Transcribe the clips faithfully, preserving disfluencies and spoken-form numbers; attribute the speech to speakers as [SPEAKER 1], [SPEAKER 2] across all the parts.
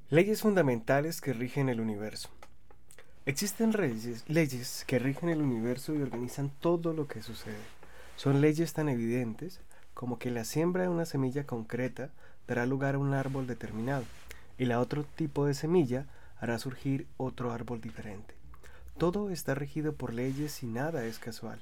[SPEAKER 1] Leyes fundamentales que rigen el universo. Existen leyes, leyes que rigen el universo y organizan todo lo que sucede. Son leyes tan evidentes como que la siembra de una semilla concreta dará lugar a un árbol determinado y la otro tipo de semilla hará surgir otro árbol diferente. Todo está regido por leyes y nada es casual.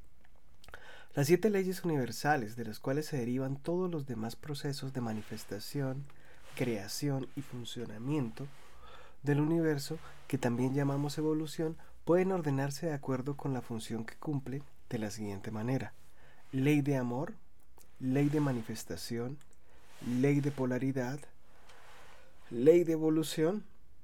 [SPEAKER 1] Las siete leyes universales de las cuales se derivan todos los demás procesos de manifestación, creación y funcionamiento del universo, que también llamamos evolución, pueden ordenarse de acuerdo con la función que cumple de la siguiente manera: ley de amor, ley de manifestación, ley de polaridad, ley de evolución,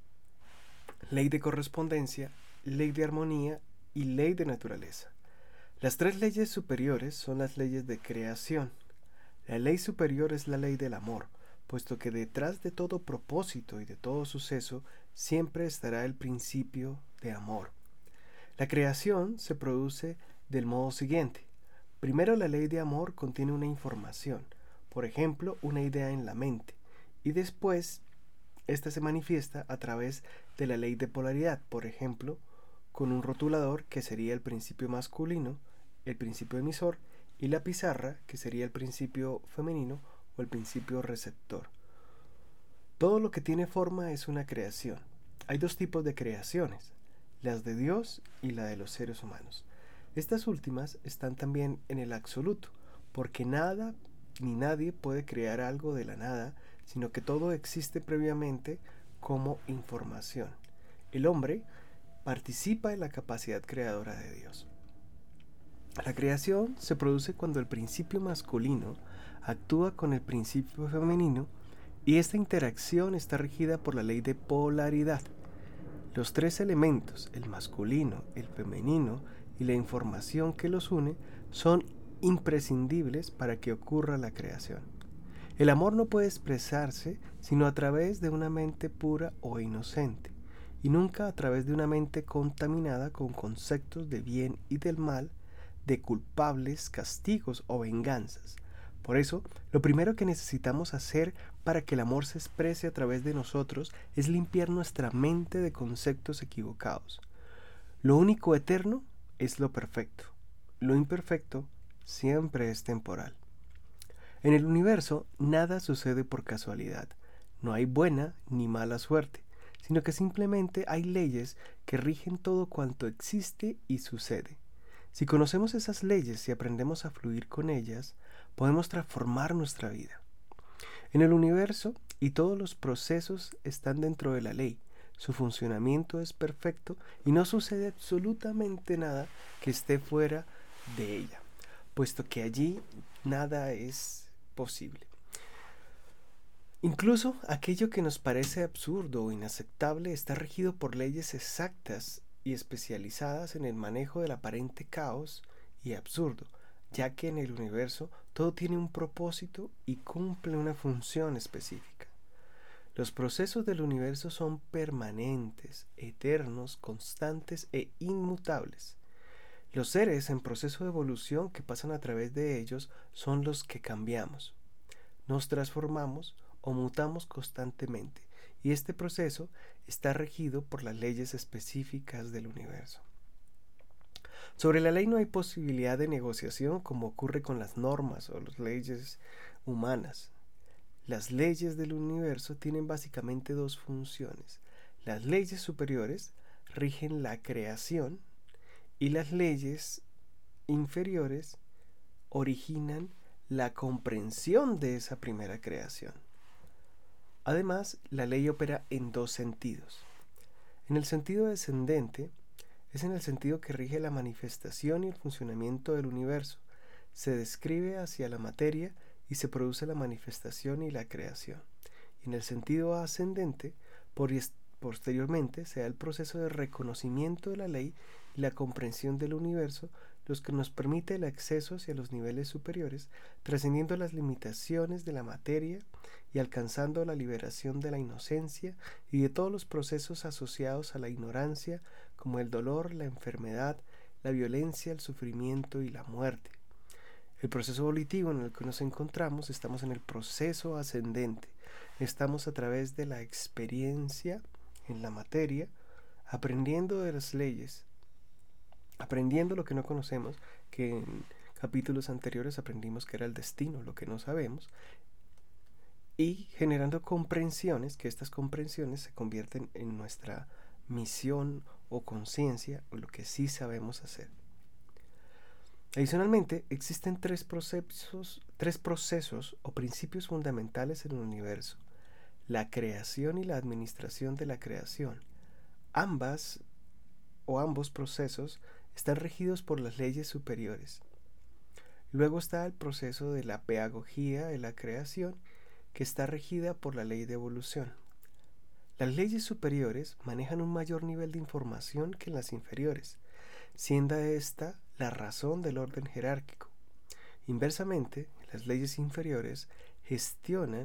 [SPEAKER 1] ley de correspondencia, ley de armonía y ley de naturaleza. Las tres leyes superiores son las leyes de creación. La ley superior es la ley del amor, puesto que detrás de todo propósito y de todo suceso siempre estará el principio de amor. La creación se produce del modo siguiente. Primero, la ley de amor contiene una información, por ejemplo, una idea en la mente, y después esta se manifiesta a través de la ley de polaridad, por ejemplo, con un rotulador, que sería el principio masculino, el principio emisor, y la pizarra, que sería el principio femenino o el principio receptor. Todo lo que tiene forma es una creación. Hay dos tipos de creaciones, las de Dios y la de los seres humanos. Estas últimas están también en el absoluto, porque nada ni nadie puede crear algo de la nada, sino que todo existe previamente como información. El hombre participa en la capacidad creadora de Dios. La creación se produce cuando el principio masculino actúa con el principio femenino, y esta interacción está regida por la ley de polaridad. Los tres elementos, el masculino, el femenino y la información que los une, son imprescindibles para que ocurra la creación. El amor no puede expresarse sino a través de una mente pura o inocente, y nunca a través de una mente contaminada con conceptos de bien y del mal, de culpables, castigos o venganzas. Por eso, lo primero que necesitamos hacer para que el amor se exprese a través de nosotros es limpiar nuestra mente de conceptos equivocados. Lo único eterno es lo perfecto. Lo imperfecto siempre es temporal. En el universo nada sucede por casualidad. No hay buena ni mala suerte, sino que simplemente hay leyes que rigen todo cuanto existe y sucede. Si conocemos esas leyes y aprendemos a fluir con ellas, podemos transformar nuestra vida. En el universo y todos los procesos están dentro de la ley. Su funcionamiento es perfecto y no sucede absolutamente nada que esté fuera de ella, puesto que allí nada es posible. Incluso aquello que nos parece absurdo o inaceptable está regido por leyes exactas y especializadas en el manejo del aparente caos y absurdo, ya que en el universo todo tiene un propósito y cumple una función específica. Los procesos del universo son permanentes, eternos, constantes e inmutables. Los seres en proceso de evolución que pasan a través de ellos son los que cambiamos. Nos transformamos o mutamos constantemente, y este proceso está regido por las leyes específicas del universo. Sobre la ley no hay posibilidad de negociación, como ocurre con las normas o las leyes humanas. Las leyes del universo tienen básicamente dos funciones. Las leyes superiores rigen la creación y las leyes inferiores originan la comprensión de esa primera creación. Además, la ley opera en dos sentidos. En el sentido descendente, es en el sentido que rige la manifestación y el funcionamiento del universo. Se describe hacia la materia y se produce la manifestación y la creación. Y en el sentido ascendente, por posteriormente, se da el proceso de reconocimiento de la ley y la comprensión del universo, los que nos permite el acceso hacia los niveles superiores, trascendiendo las limitaciones de la materia y alcanzando la liberación de la inocencia y de todos los procesos asociados a la ignorancia, como el dolor, la enfermedad, la violencia, el sufrimiento y la muerte. El proceso evolutivo en el que nos encontramos, estamos en el proceso ascendente. estamos a través de la experiencia en la materia, aprendiendo de las leyes, aprendiendo lo que no conocemos, que en capítulos anteriores aprendimos que era el destino, lo que no sabemos, y generando comprensiones, que estas comprensiones se convierten en nuestra misión o conciencia, o lo que sí sabemos hacer. Adicionalmente, existen tres procesos, tres procesos o principios fundamentales en el universo: la creación y la administración de la creación. Ambas o ambos procesos están regidos por las leyes superiores. Luego está el proceso de la pedagogía de la creación, que está regida por la ley de evolución. Las leyes superiores manejan un mayor nivel de información que las inferiores, siendo esta la razón del orden jerárquico. Inversamente, las leyes inferiores gestionan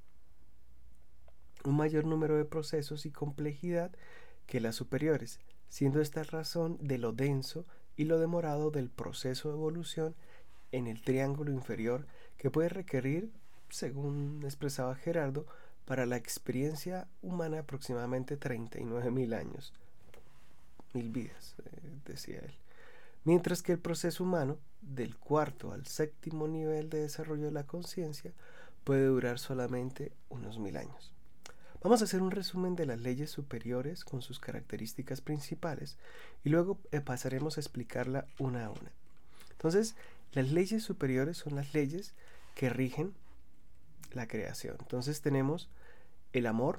[SPEAKER 1] un mayor número de procesos y complejidad que las superiores, siendo esta razón de lo denso y lo demorado del proceso de evolución en el triángulo inferior, que puede requerir, según expresaba Gerardo, para la experiencia humana aproximadamente treinta y nueve mil años, mil vidas, eh, decía él. Mientras que el proceso humano, del cuarto al séptimo nivel de desarrollo de la conciencia, puede durar solamente unos mil años. Vamos a hacer un resumen de las leyes superiores con sus características principales y luego eh, pasaremos a explicarla una a una. Entonces, las leyes superiores son las leyes que rigen la creación. Entonces tenemos el amor,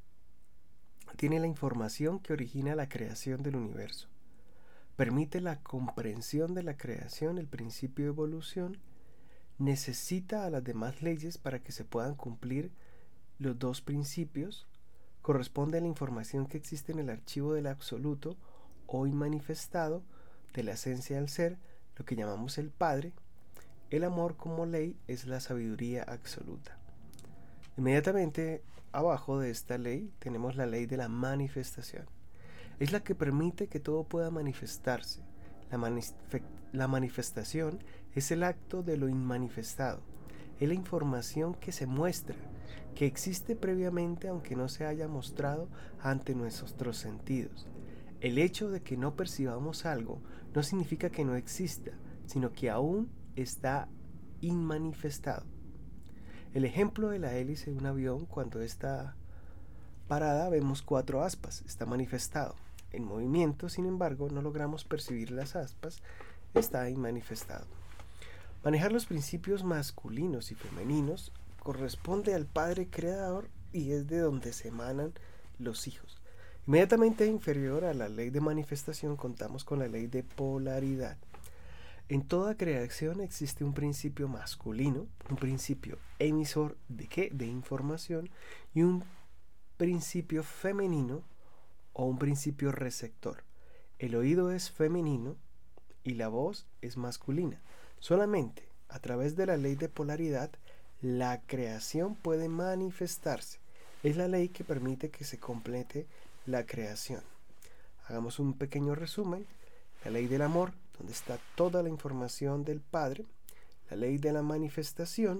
[SPEAKER 1] tiene la información que origina la creación del universo. Permite la comprensión de la creación, el principio de evolución. Necesita a las demás leyes para que se puedan cumplir los dos principios. Corresponde a la información que existe en el archivo del absoluto o inmanifestado de la esencia del ser, lo que llamamos el Padre. El amor como ley es la sabiduría absoluta. Inmediatamente abajo de esta ley tenemos la ley de la manifestación. Es la que permite que todo pueda manifestarse. La, manif- la manifestación es el acto de lo inmanifestado. Es la información que se muestra, que existe previamente aunque no se haya mostrado ante nuestros sentidos. El hecho de que no percibamos algo no significa que no exista, sino que aún está inmanifestado. El ejemplo de la hélice de un avión, cuando está parada vemos cuatro aspas, está manifestado. En movimiento, sin embargo, no logramos percibir las aspas, está inmanifestado. Manejar los principios masculinos y femeninos corresponde al Padre Creador y es de donde se emanan los hijos. Inmediatamente inferior a la ley de manifestación contamos con la ley de polaridad. En toda creación existe un principio masculino, un principio emisor de qué? De información, y un principio femenino o un principio receptor. El oído es femenino y la voz es masculina. Solamente a través de la ley de polaridad la creación puede manifestarse. Es la ley que permite que se complete la creación. Hagamos un pequeño resumen. La ley del amor, donde está toda la información del Padre. La ley de la manifestación,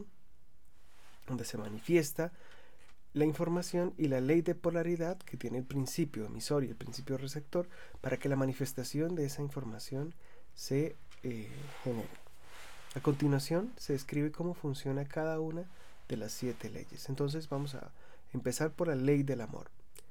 [SPEAKER 1] donde se manifiesta la información, y la ley de polaridad, que tiene el principio emisor y el principio receptor, para que la manifestación de esa información se eh, genere. A continuación se describe cómo funciona cada una de las siete leyes. Entonces vamos a empezar por la ley del amor.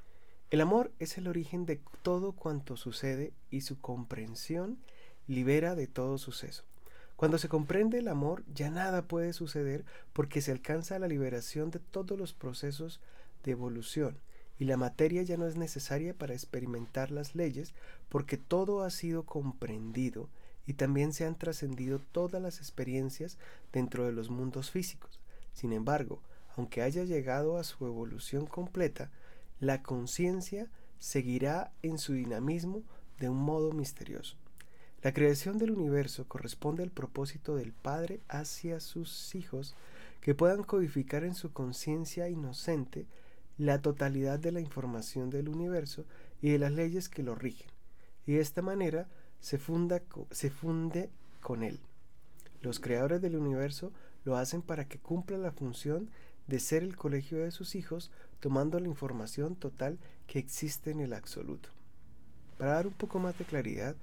[SPEAKER 1] El amor es el origen de todo cuanto sucede y su comprensión libera de todo suceso. Cuando se comprende el amor, ya nada puede suceder porque se alcanza la liberación de todos los procesos de evolución y la materia ya no es necesaria para experimentar las leyes porque todo ha sido comprendido y también se han trascendido todas las experiencias dentro de los mundos físicos. Sin embargo, aunque haya llegado a su evolución completa, la conciencia seguirá en su dinamismo de un modo misterioso. La creación del universo corresponde al propósito del Padre hacia sus hijos, que puedan codificar en su conciencia inocente la totalidad de la información del universo y de las leyes que lo rigen, y de esta manera se, funda, se funde con él. Los creadores del universo lo hacen para que cumpla la función de ser el colegio de sus hijos, tomando la información total que existe en el absoluto. Para dar un poco más de claridad,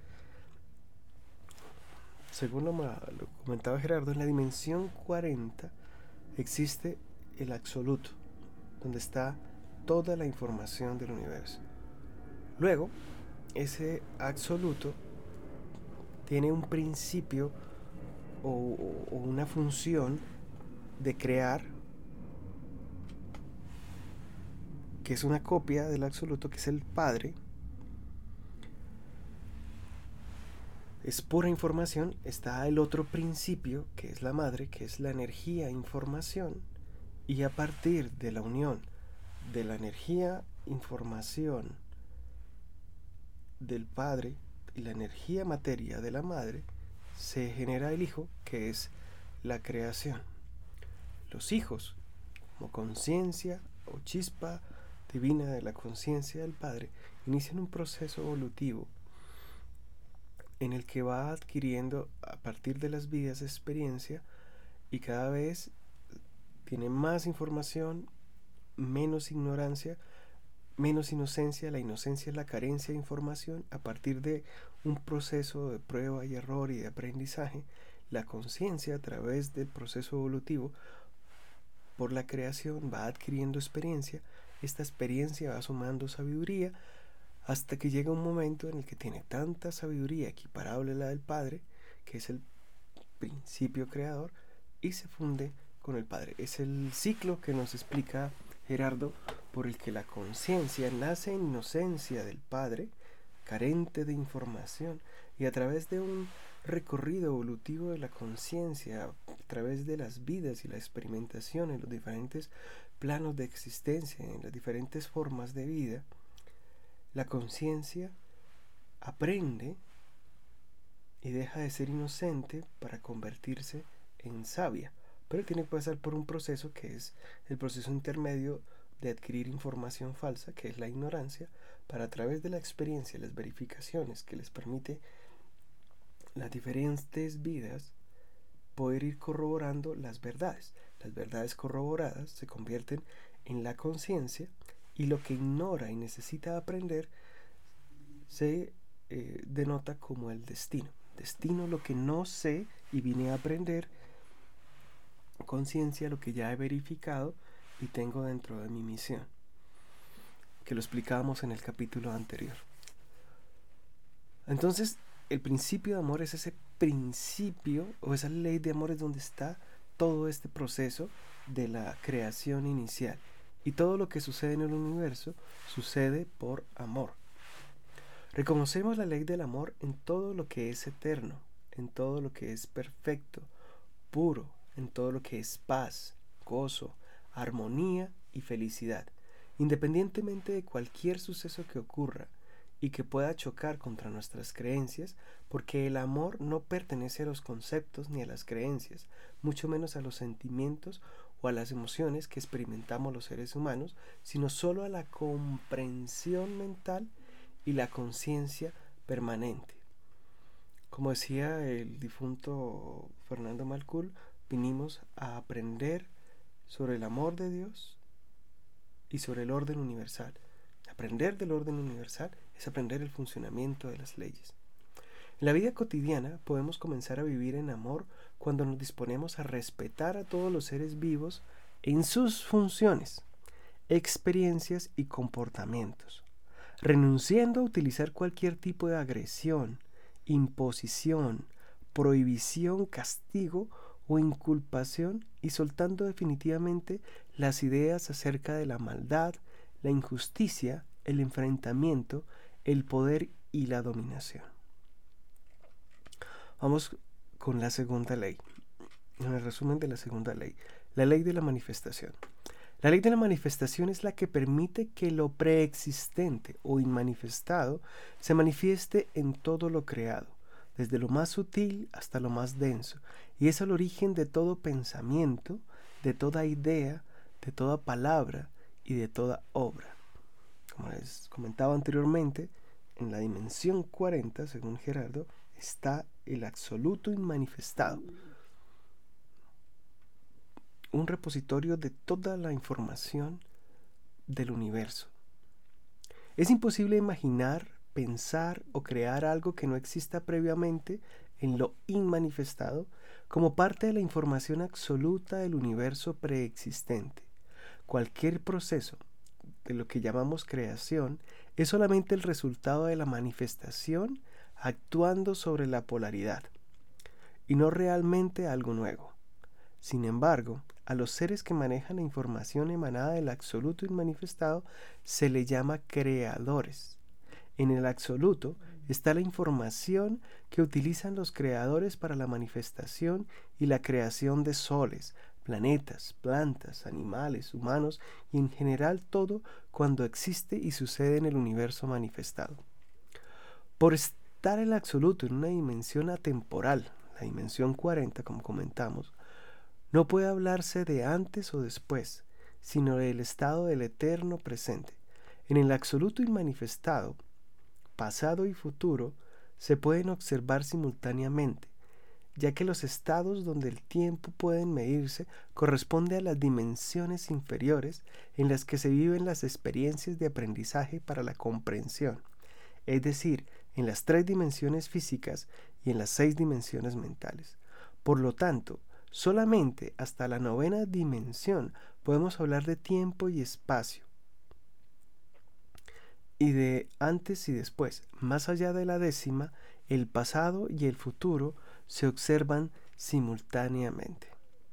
[SPEAKER 1] según lo, lo comentaba Gerardo, en la dimensión cuarenta existe el absoluto, donde está toda la información del universo. Luego, ese absoluto tiene un principio o, o una función de crear, que es una copia del absoluto, que es el Padre. Es pura información. Está el otro principio, que es la madre, que es la energía información, y a partir de la unión de la energía información del Padre y la energía materia de la madre, se genera el hijo, que es la creación. Los hijos, como conciencia o chispa divina de la conciencia del Padre, inician un proceso evolutivo en el que va adquiriendo a partir de las vidas experiencia, y cada vez tiene más información, menos ignorancia, menos inocencia. La inocencia es la carencia de información. A partir de un proceso de prueba y error y de aprendizaje, la conciencia, a través del proceso evolutivo por la creación, va adquiriendo experiencia. Esta experiencia va sumando sabiduría, hasta que llega un momento en el que tiene tanta sabiduría equiparable a la del Padre, que es el principio creador, y se funde con el Padre. Es el ciclo que nos explica Gerardo, por el que la conciencia nace en inocencia del Padre, carente de información, y a través de un recorrido evolutivo de la conciencia, a través de las vidas y la experimentación en los diferentes planos de existencia, en las diferentes formas de vida, la conciencia aprende y deja de ser inocente para convertirse en sabia. Pero tiene que pasar por un proceso que es el proceso intermedio de adquirir información falsa, que es la ignorancia, para, a través de la experiencia y las verificaciones que les permite las diferentes vidas, poder ir corroborando las verdades. Las verdades corroboradas se convierten en la conciencia, y lo que ignora y necesita aprender se eh, denota como el destino. Destino, lo que no sé y vine a aprender. Conciencia, lo que ya he verificado y tengo dentro de mi misión, que lo explicábamos en el capítulo anterior. Entonces, el principio de amor es ese principio, o esa ley de amor, es donde está todo este proceso de la creación inicial. Y todo lo que sucede en el universo sucede por amor. Reconocemos la ley del amor en todo lo que es eterno, en todo lo que es perfecto, puro, en todo lo que es paz, gozo, armonía y felicidad, independientemente de cualquier suceso que ocurra y que pueda chocar contra nuestras creencias, porque el amor no pertenece a los conceptos ni a las creencias, mucho menos a los sentimientos o a las emociones que experimentamos los seres humanos, sino solo a la comprensión mental y la conciencia permanente. Como decía el difunto Fernando Malcul, vinimos a aprender sobre el amor de Dios y sobre el orden universal. Aprender del orden universal es aprender el funcionamiento de las leyes. En la vida cotidiana podemos comenzar a vivir en amor cuando nos disponemos a respetar a todos los seres vivos en sus funciones, experiencias y comportamientos, renunciando a utilizar cualquier tipo de agresión, imposición, prohibición, castigo o inculpación, y soltando definitivamente las ideas acerca de la maldad, la injusticia, el enfrentamiento, el poder y la dominación. Vamos con la segunda ley, en el resumen de la segunda ley, la ley de la manifestación. La ley de la manifestación es la que permite que lo preexistente o inmanifestado se manifieste en todo lo creado, desde lo más sutil hasta lo más denso, y es el origen de todo pensamiento, de toda idea, de toda palabra y de toda obra. Como les comentaba anteriormente, en la dimensión cuarenta, según Gerardo, está el absoluto inmanifestado. un repositorio de toda la información del universo. Es imposible imaginar, pensar o crear algo que no exista previamente en lo inmanifestado como parte de la información absoluta del universo preexistente. Cualquier proceso de lo que llamamos creación es solamente el resultado de la manifestación actuando sobre la polaridad y no realmente algo nuevo. Sin embargo, a los seres que manejan la información emanada del absoluto inmanifestado se le llama creadores. En el absoluto está la información que utilizan los creadores para la manifestación y la creación de soles, planetas, plantas, animales, humanos y en general todo cuando existe y sucede en el universo manifestado. Por estar el absoluto en una dimensión atemporal, la dimensión cuarenta como comentamos, no puede hablarse de antes o después, sino del estado del eterno presente. En el absoluto inmanifestado, pasado y futuro se pueden observar simultáneamente, ya que los estados donde el tiempo pueden medirse corresponde a las dimensiones inferiores en las que se viven las experiencias de aprendizaje para la comprensión, es decir, en las tres dimensiones físicas y en las seis dimensiones mentales. Por lo tanto, solamente hasta la novena dimensión podemos hablar de tiempo y espacio y de antes y después. Más allá de la décima, el pasado y el futuro se observan simultáneamente.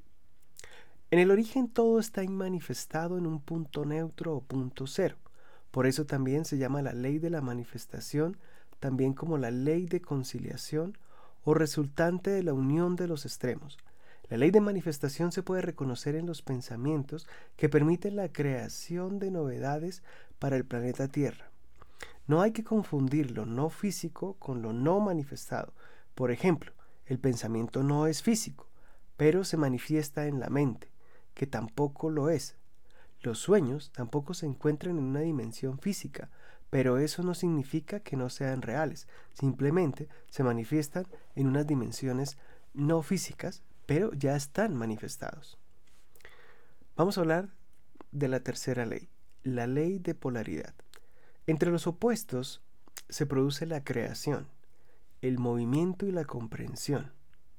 [SPEAKER 1] En el origen todo está manifestado en un punto neutro o punto cero. Por eso también se llama la ley de la manifestación, también como la ley de conciliación o resultante de la unión de los extremos. La ley de manifestación se puede reconocer en los pensamientos que permiten la creación de novedades para el planeta Tierra. No hay que confundir lo no físico con lo no manifestado. Por ejemplo, el pensamiento no es físico, pero se manifiesta en la mente, que tampoco lo es. Los sueños tampoco se encuentran en una dimensión física, pero eso no significa que no sean reales. Simplemente se manifiestan en unas dimensiones no físicas, pero ya están manifestados. Vamos a hablar de la tercera ley, la ley de polaridad. Entre los opuestos se produce la creación, el movimiento y la comprensión.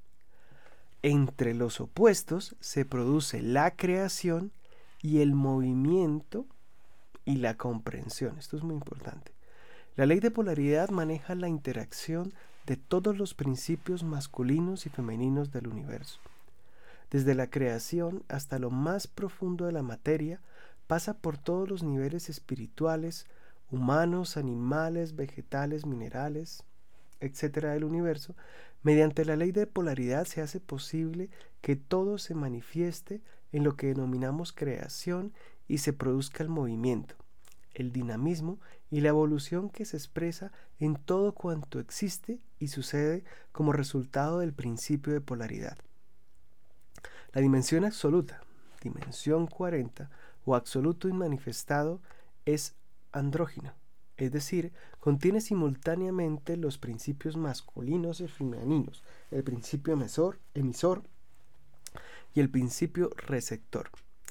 [SPEAKER 1] Entre los opuestos se produce la creación y el movimiento y la comprensión. Esto es muy importante. La ley de polaridad maneja la interacción de todos los principios masculinos y femeninos del universo. Desde la creación hasta lo más profundo de la materia, pasa por todos los niveles espirituales, humanos, animales, vegetales, minerales, etcétera del universo. Mediante la ley de polaridad se hace posible que todo se manifieste en lo que denominamos creación y se produzca el movimiento, el dinamismo y la evolución que se expresa en todo cuanto existe y sucede como resultado del principio de polaridad. La dimensión absoluta, dimensión cuarenta o absoluto inmanifestado es andrógino, es decir, contiene simultáneamente los principios masculinos y femeninos, el principio emisor, emisor y el principio receptor.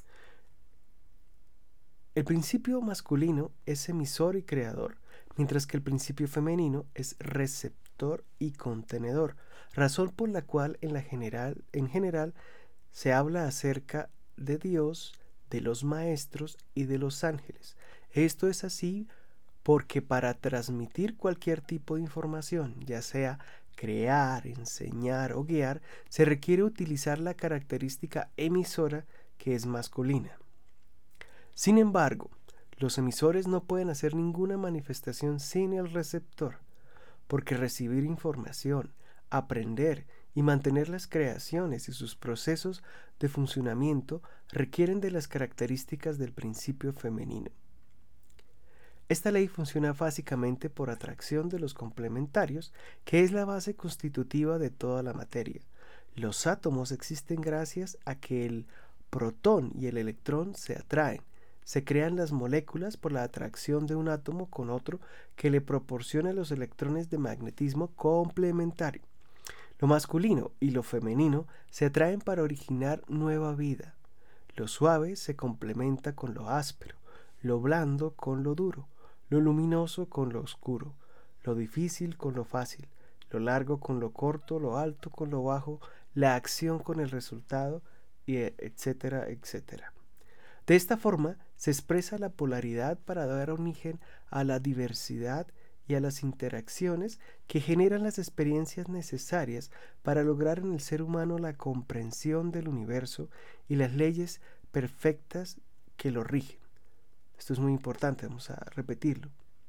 [SPEAKER 1] El principio masculino es emisor y creador, mientras que el principio femenino es receptor y contenedor, razón por la cual en, la general, en general se habla acerca de Dios, de los maestros y de los ángeles. Esto es así porque para transmitir cualquier tipo de información, ya sea crear, enseñar o guiar, se requiere utilizar la característica emisora que es masculina. Sin embargo, los emisores no pueden hacer ninguna manifestación sin el receptor, porque recibir información, aprender y mantener las creaciones y sus procesos de funcionamiento requieren de las características del principio femenino. Esta ley funciona básicamente por atracción de los complementarios, que es la base constitutiva de toda la materia. Los átomos existen gracias a que el protón y el electrón se atraen. Se crean las moléculas por la atracción de un átomo con otro que le proporciona los electrones de magnetismo complementario. Lo masculino y lo femenino se atraen para originar nueva vida. Lo suave se complementa con lo áspero, lo blando con lo duro, lo luminoso con lo oscuro, lo difícil con lo fácil, lo largo con lo corto, lo alto con lo bajo, la acción con el resultado, y etcétera, etcétera. De esta forma se expresa la polaridad para dar origen a la diversidad y a las interacciones que generan las experiencias necesarias para lograr en el ser humano la comprensión del universo y las leyes perfectas que lo rigen. Esto es muy importante, vamos a repetirlo.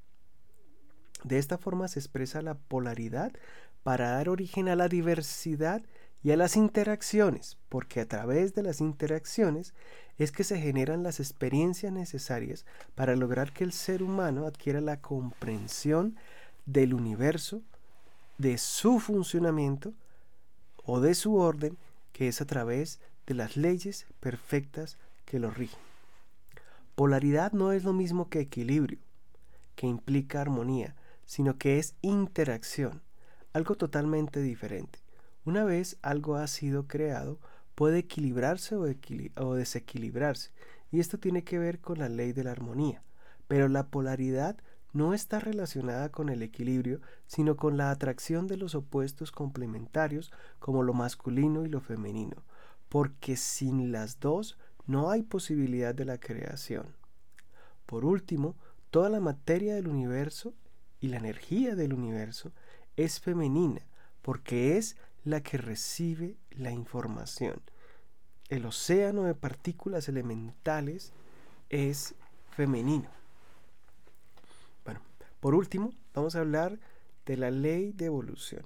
[SPEAKER 1] De esta forma se expresa la polaridad para dar origen a la diversidad y a las interacciones, porque a través de las interacciones es que se generan las experiencias necesarias para lograr que el ser humano adquiera la comprensión del universo, de su funcionamiento o de su orden, que es a través de las leyes perfectas que lo rigen. Polaridad no es lo mismo que equilibrio, que implica armonía, sino que es interacción, algo totalmente diferente. Una vez algo ha sido creado, puede equilibrarse o, equil- o desequilibrarse, y esto tiene que ver con la ley de la armonía. Pero la polaridad no está relacionada con el equilibrio, sino con la atracción de los opuestos complementarios como lo masculino y lo femenino, porque sin las dos no hay posibilidad de la creación. Por último, toda la materia del universo y la energía del universo es femenina, porque es la que recibe la información. El océano de partículas elementales es femenino. Bueno, por último, vamos a hablar de la ley de evolución.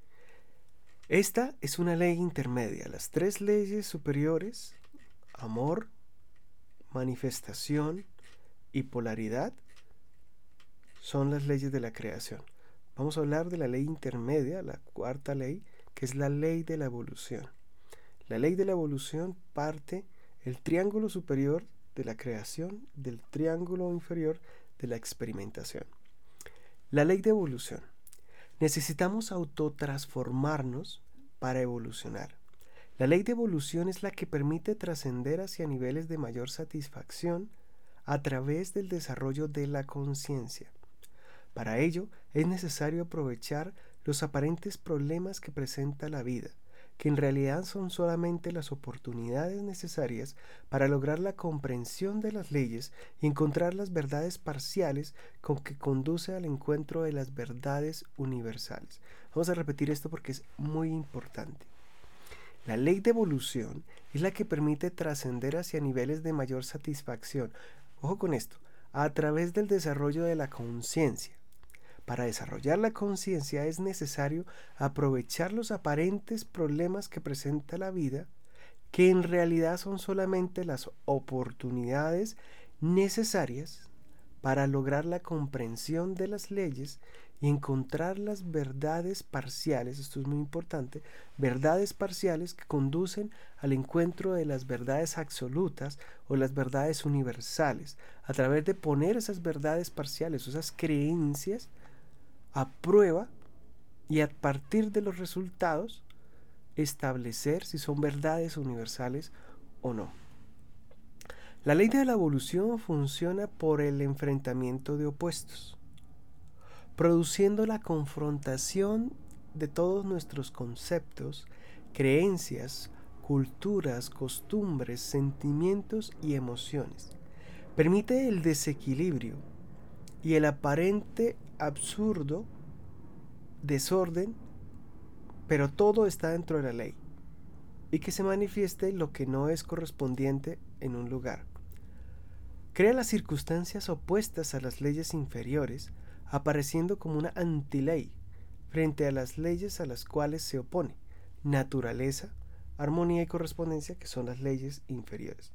[SPEAKER 1] Esta es una ley intermedia. Las tres leyes superiores, amor, manifestación y polaridad, son las leyes de la creación. Vamos a hablar de la ley intermedia, la cuarta ley, que es la ley de la evolución. La ley de la evolución parte el triángulo superior de la creación del triángulo inferior de la experimentación. La ley de evolución. Necesitamos autotransformarnos para evolucionar. La ley de evolución es la que permite trascender hacia niveles de mayor satisfacción a través del desarrollo de la conciencia. Para ello es necesario aprovechar los aparentes problemas que presenta la vida, que en realidad son solamente las oportunidades necesarias para lograr la comprensión de las leyes y encontrar las verdades parciales con que conduce al encuentro de las verdades universales. Vamos a repetir esto porque es muy importante. La ley de evolución es la que permite trascender hacia niveles de mayor satisfacción. Ojo con esto, a través del desarrollo de la conciencia. Para desarrollar la conciencia es necesario aprovechar los aparentes problemas que presenta la vida, que en realidad son solamente las oportunidades necesarias para lograr la comprensión de las leyes y encontrar las verdades parciales, esto es muy importante, verdades parciales que conducen al encuentro de las verdades absolutas o las verdades universales, a través de poner esas verdades parciales, esas creencias, a prueba y a partir de los resultados establecer si son verdades universales o no. La ley de la evolución funciona por el enfrentamiento de opuestos, produciendo la confrontación de todos nuestros conceptos, creencias, culturas, costumbres, sentimientos y emociones. Permite el desequilibrio y el aparente absurdo desorden, pero todo está dentro de la ley, y que se manifieste lo que no es correspondiente en un lugar. Crea las circunstancias opuestas a las leyes inferiores, apareciendo como una antiley frente a las leyes a las cuales se opone: naturaleza, armonía y correspondencia, que son las leyes inferiores.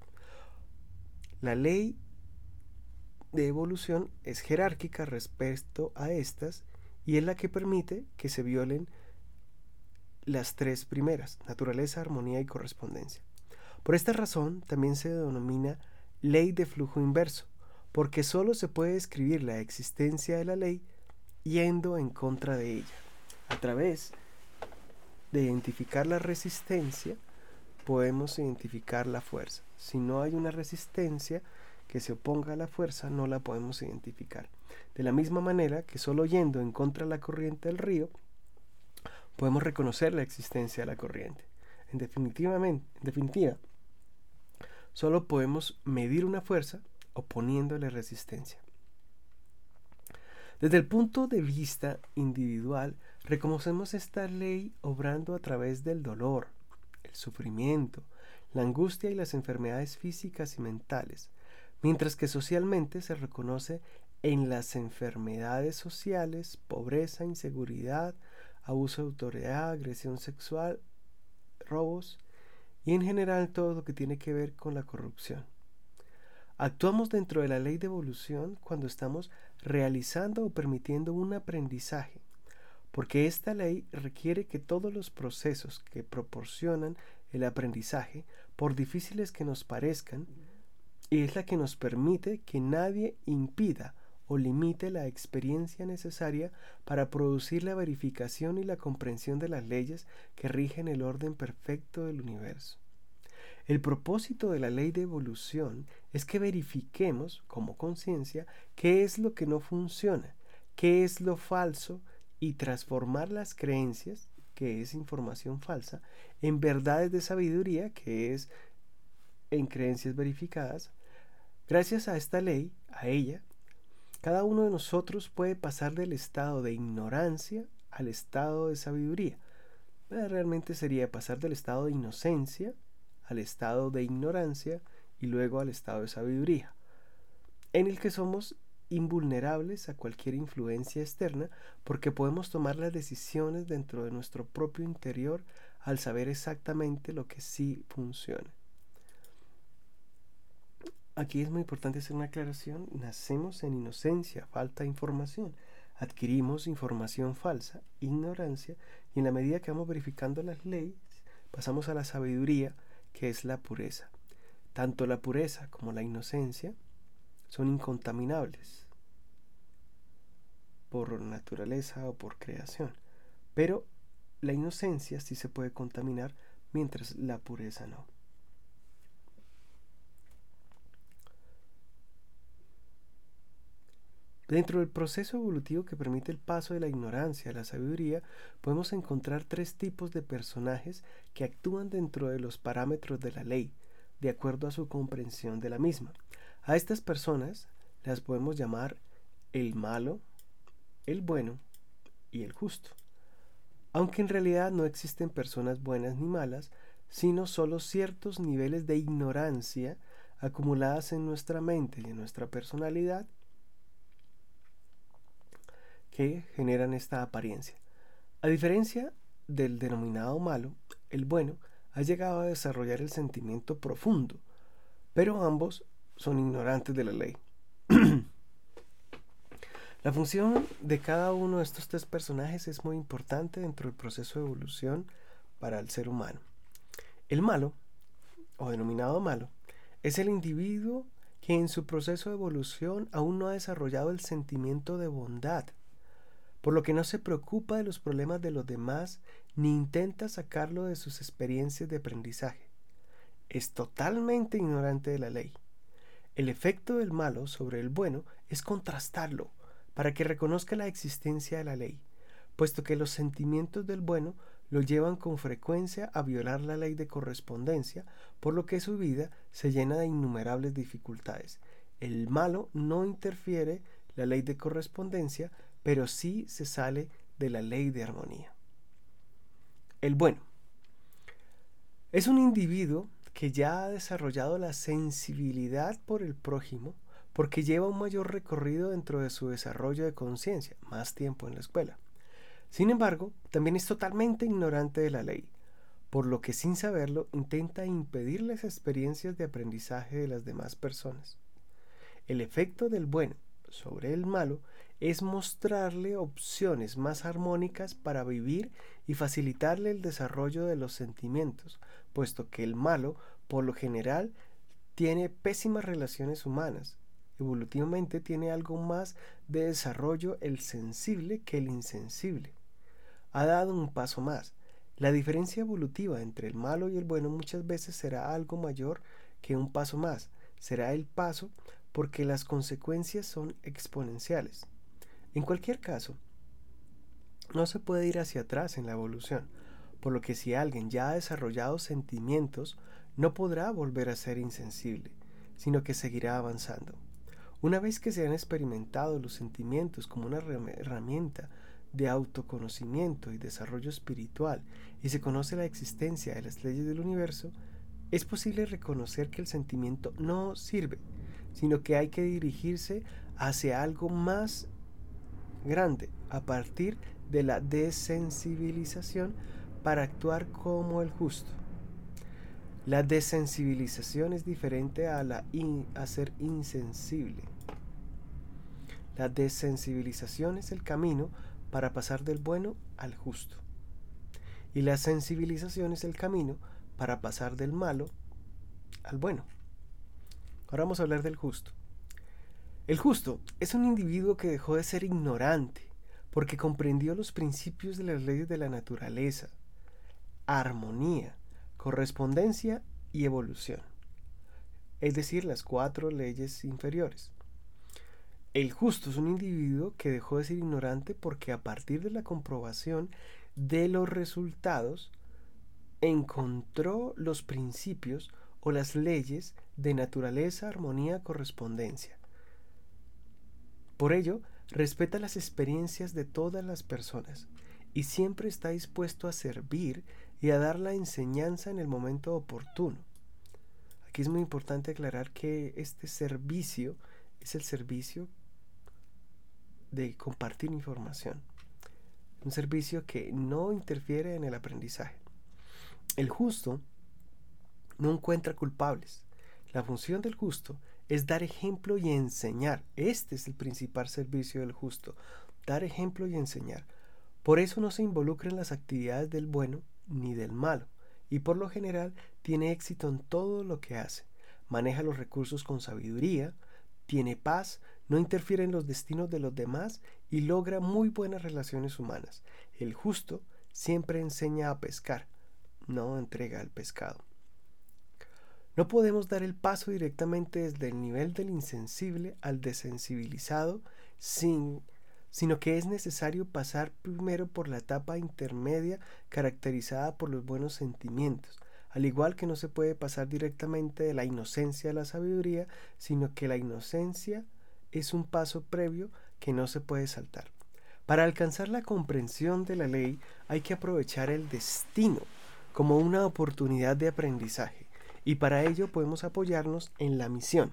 [SPEAKER 1] La ley de evolución es jerárquica respecto a estas y es la que permite que se violen las tres primeras: naturaleza, armonía y correspondencia. Por esta razón también se denomina ley de flujo inverso, porque solo se puede describir la existencia de la ley yendo en contra de ella. A través de identificar la resistencia podemos identificar la fuerza. Si no hay una resistencia que se oponga a la fuerza, no la podemos identificar. De la misma manera que solo yendo en contra de la corriente del río, podemos reconocer la existencia de la corriente. En definitivamente, en definitiva, solo podemos medir una fuerza oponiéndole resistencia. Desde el punto de vista individual, reconocemos esta ley obrando a través del dolor, el sufrimiento, la angustia y las enfermedades físicas y mentales, mientras que socialmente se reconoce en las enfermedades sociales, pobreza, inseguridad, abuso de autoridad, agresión sexual, robos y en general todo lo que tiene que ver con la corrupción. Actuamos dentro de la ley de evolución cuando estamos realizando o permitiendo un aprendizaje, porque esta ley requiere que todos los procesos que proporcionan el aprendizaje, por difíciles que nos parezcan, es la que nos permite que nadie impida o limite la experiencia necesaria para producir la verificación y la comprensión de las leyes que rigen el orden perfecto del universo. El propósito de la ley de evolución es que verifiquemos como conciencia qué es lo que no funciona, qué es lo falso y transformar las creencias, que es información falsa, en verdades de sabiduría, que es en creencias verificadas. Gracias a esta ley, a ella, cada uno de nosotros puede pasar del estado de ignorancia al estado de sabiduría. Realmente sería pasar del estado de inocencia al estado de ignorancia y luego al estado de sabiduría, en el que somos invulnerables a cualquier influencia externa porque podemos tomar las decisiones dentro de nuestro propio interior al saber exactamente lo que sí funciona. Aquí es muy importante hacer una aclaración. Nacemos en inocencia, falta de información. Adquirimos información falsa, ignorancia, y en la medida que vamos verificando las leyes, pasamos a la sabiduría, que es la pureza. Tanto la pureza como la inocencia son incontaminables por naturaleza o por creación, pero la inocencia sí se puede contaminar, mientras la pureza no. Dentro del proceso evolutivo que permite el paso de la ignorancia a la sabiduría, podemos encontrar tres tipos de personajes que actúan dentro de los parámetros de la ley, de acuerdo a su comprensión de la misma. A estas personas las podemos llamar el malo, el bueno y el justo. Aunque en realidad no existen personas buenas ni malas, sino solo ciertos niveles de ignorancia acumuladas en nuestra mente y en nuestra personalidad que generan esta apariencia. A diferencia del denominado malo, el bueno ha llegado a desarrollar el sentimiento profundo, pero ambos son ignorantes de la ley. La función de cada uno de estos tres personajes es muy importante dentro del proceso de evolución para el ser humano. El malo, o denominado malo, es el individuo que en su proceso de evolución aún no ha desarrollado el sentimiento de bondad, por lo que no se preocupa de los problemas de los demás ni intenta sacarlo de sus experiencias de aprendizaje. Es totalmente ignorante de la ley. El efecto del malo sobre el bueno es contrastarlo para que reconozca la existencia de la ley, puesto que los sentimientos del bueno lo llevan con frecuencia a violar la ley de correspondencia, por lo que su vida se llena de innumerables dificultades. El malo no interfiere la ley de correspondencia, pero sí se sale de la ley de armonía. El bueno es un individuo que ya ha desarrollado la sensibilidad por el prójimo porque lleva un mayor recorrido dentro de su desarrollo de conciencia, más tiempo en la escuela. Sin embargo, también es totalmente ignorante de la ley, por lo que sin saberlo intenta impedir las experiencias de aprendizaje de las demás personas. El efecto del bueno sobre el malo es mostrarle opciones más armónicas para vivir y facilitarle el desarrollo de los sentimientos, puesto que el malo, por lo general, tiene pésimas relaciones humanas. Evolutivamente tiene algo más de desarrollo el sensible que el insensible. Ha dado un paso más. La diferencia evolutiva entre el malo y el bueno muchas veces será algo mayor que un paso más. Será el paso porque las consecuencias son exponenciales. En cualquier caso, no se puede ir hacia atrás en la evolución, por lo que si alguien ya ha desarrollado sentimientos, no podrá volver a ser insensible, sino que seguirá avanzando. Una vez que se han experimentado los sentimientos como una herramienta de autoconocimiento y desarrollo espiritual y se conoce la existencia de las leyes del universo, es posible reconocer que el sentimiento no sirve, sino que hay que dirigirse hacia algo más grande a partir de la desensibilización para actuar como el justo. La desensibilización es diferente a, la in, a ser insensible. La desensibilización es el camino para pasar del bueno al justo. Y la sensibilización es el camino para pasar del malo al bueno. Ahora vamos a hablar del justo. El justo es un individuo que dejó de ser ignorante porque comprendió los principios de las leyes de la naturaleza, armonía, correspondencia y evolución, es decir, las cuatro leyes inferiores. El justo es un individuo que dejó de ser ignorante porque a partir de la comprobación de los resultados encontró los principios o las leyes de naturaleza, armonía, correspondencia. Por ello, respeta las experiencias de todas las personas y siempre está dispuesto a servir y a dar la enseñanza en el momento oportuno. Aquí es muy importante aclarar que este servicio es el servicio de compartir información, un servicio que no interfiere en el aprendizaje. El justo no encuentra culpables. La función del justo es dar ejemplo y enseñar. Este es el principal servicio del justo, dar ejemplo y enseñar. Por eso no se involucra en las actividades del bueno ni del malo, y por lo general tiene éxito en todo lo que hace. Maneja los recursos con sabiduría, tiene paz, no interfiere en los destinos de los demás y logra muy buenas relaciones humanas. El justo siempre enseña a pescar, no entrega el pescado. No podemos dar el paso directamente desde el nivel del insensible al desensibilizado, sin, sino que es necesario pasar primero por la etapa intermedia caracterizada por los buenos sentimientos, al igual que no se puede pasar directamente de la inocencia a la sabiduría, sino que la inocencia es un paso previo que no se puede saltar. Para alcanzar la comprensión de la ley hay que aprovechar el destino como una oportunidad de aprendizaje, y para ello podemos apoyarnos en la misión.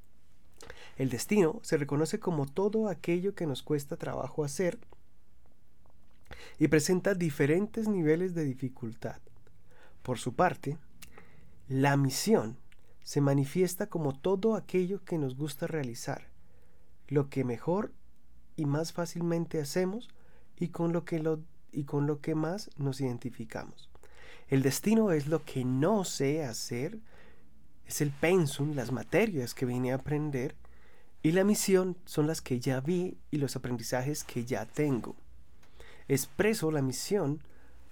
[SPEAKER 1] El destino se reconoce como todo aquello que nos cuesta trabajo hacer y presenta diferentes niveles de dificultad. Por su parte, la misión se manifiesta como todo aquello que nos gusta realizar, lo que mejor y más fácilmente hacemos y con lo que, lo, y con lo que más nos identificamos. El destino es lo que no sé hacer, es el pensum, las materias que vine a aprender, y la misión son las que ya vi y los aprendizajes que ya tengo. Expreso la misión